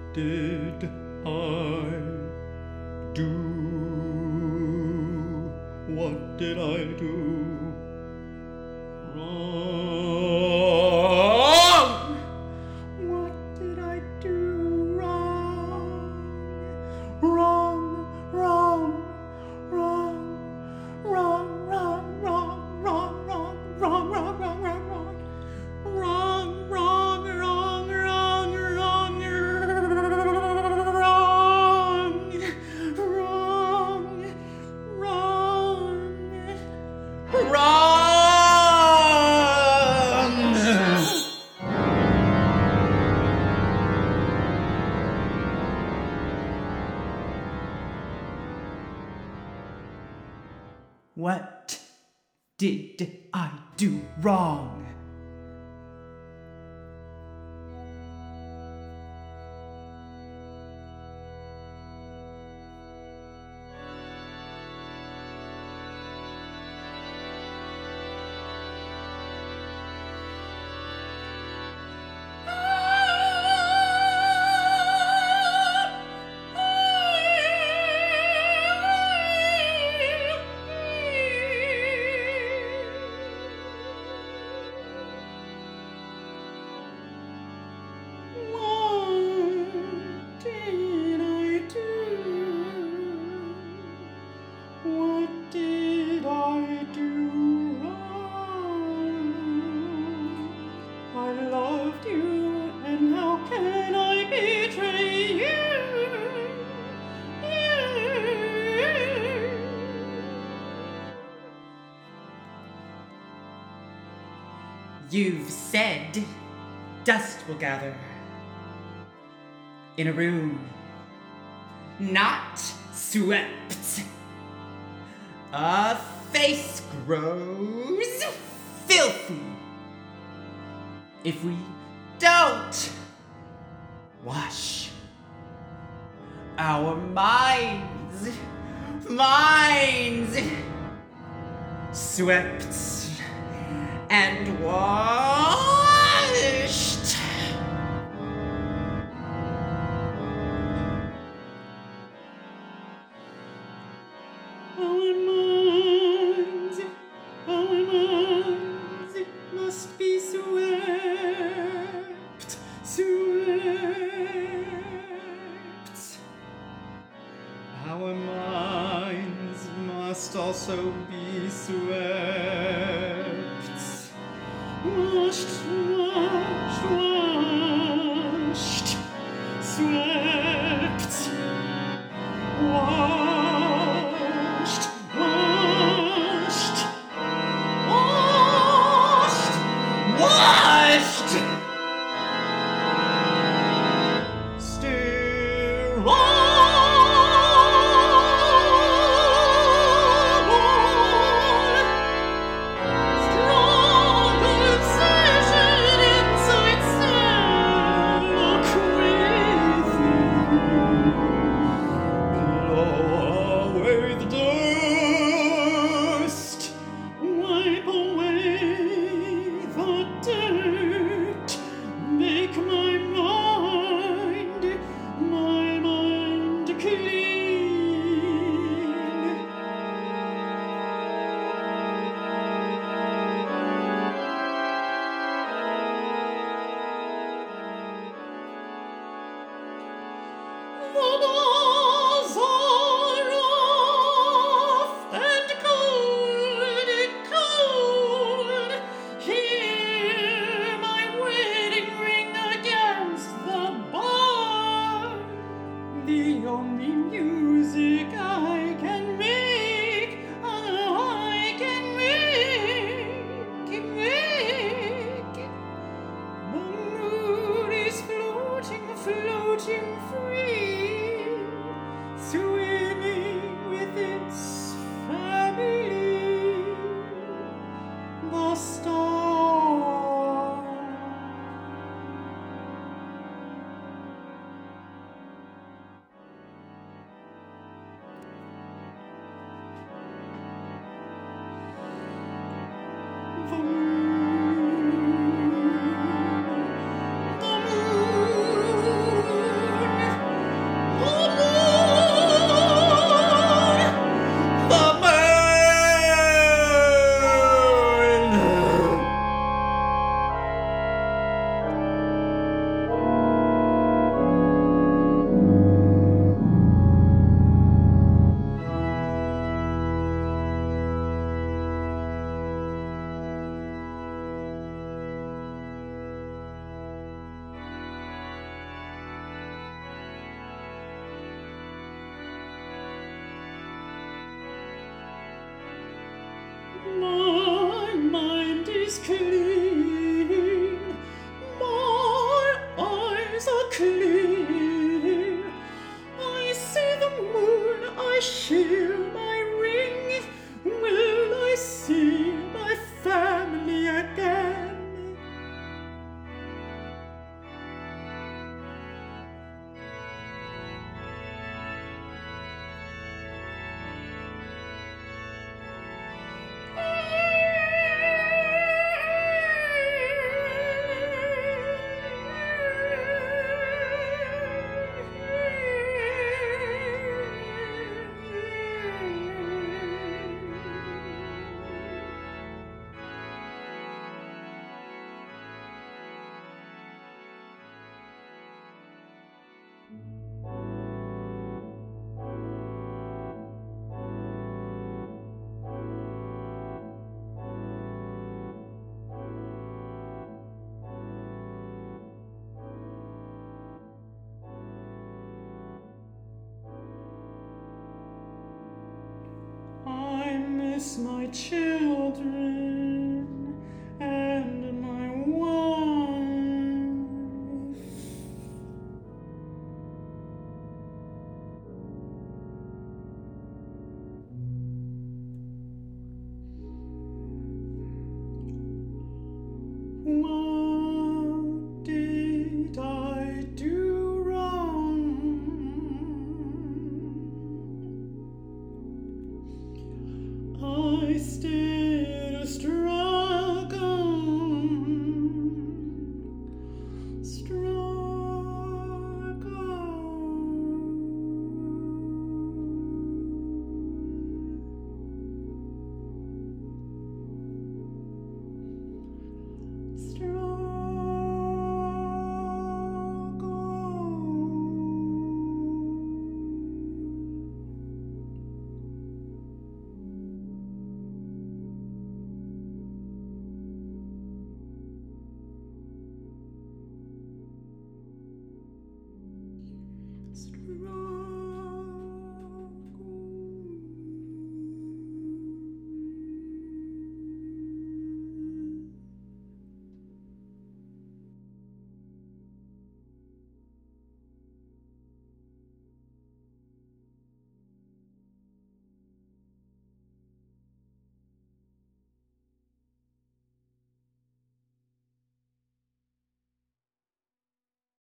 did I do? What did I do wrong? What did I do wrong? Wrong, wrong, wrong, wrong, wrong, wrong, wrong, wrong, wrong, wrong, wrong, wrong, wrong. Wrong, wrong, wrong, wrong, wrong, wrong, wrong, wrong, wrong. What did I do wrong? You've said dust will gather in a room not swept. A face grows filthy if we don't wash our minds swept and washed. Our minds must be swept. Our minds must also be swept. Washed, swept, washed, washed, sterile. is clean, my eyes are clear. I see the moon, I shear my ring. Will I see my family again? I miss my children and my wife. What did I do wrong? I still struggle.